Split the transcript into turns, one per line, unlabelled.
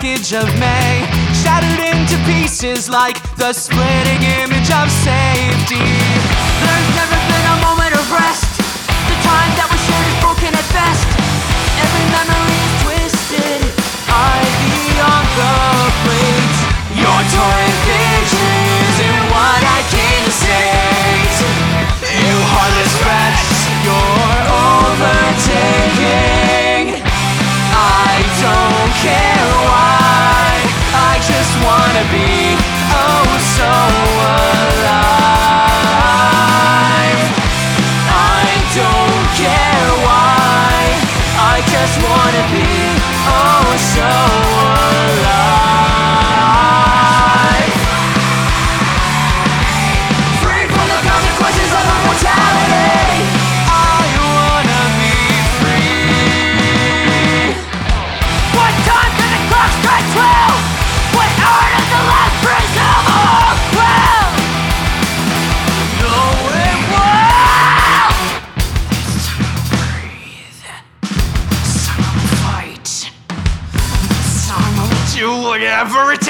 wreckage of May, shattered into pieces like the splitting image of safety.
There's never been a moment of rest. The time that we shared is broken at best. Every memory is twisted, ivy on the plate.
Your torrid vision isn't what I came to say. You heartless rats, you're overtaking. I don't care why, I just wanna be oh so alive. I don't care why, I just wanna be oh so alive. Free from the consequences of our mortality, I wanna be free.
What time did the clock strike 12? What hour does the last praise of all? Well,
No, it won't.
it's time to breathe. It's time to fight. It's time to
Do whatever it